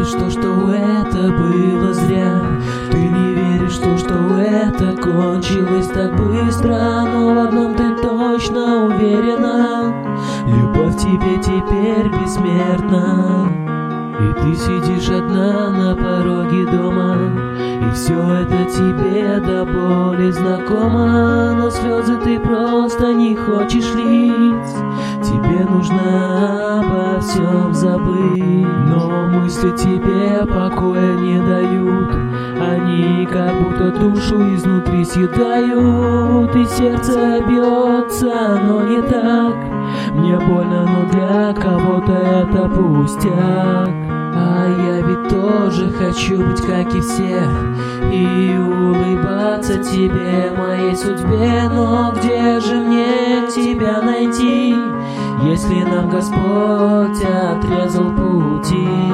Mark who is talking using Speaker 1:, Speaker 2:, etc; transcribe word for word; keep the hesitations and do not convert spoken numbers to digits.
Speaker 1: веришь в то, что это было зря. Ты не веришь в то, что это кончилось так быстро. Но в одном ты точно уверена: любовь в тебе теперь бессмертна. И ты сидишь одна на пороге дома, и все это тебе до боли знакомо. Но слезы ты просто не хочешь лить, тебе нужно обо всем забыть. Но мысли тебе покоя не дают, они как будто душу изнутри съедают. И сердце бьется, но не так. Мне больно, но для кого-то это пустяк. А я ведь тоже хочу быть как и все, и улыбаться тебе, моей судьбе. Но где же мне тебя найти, если нам Господь отрезал пути?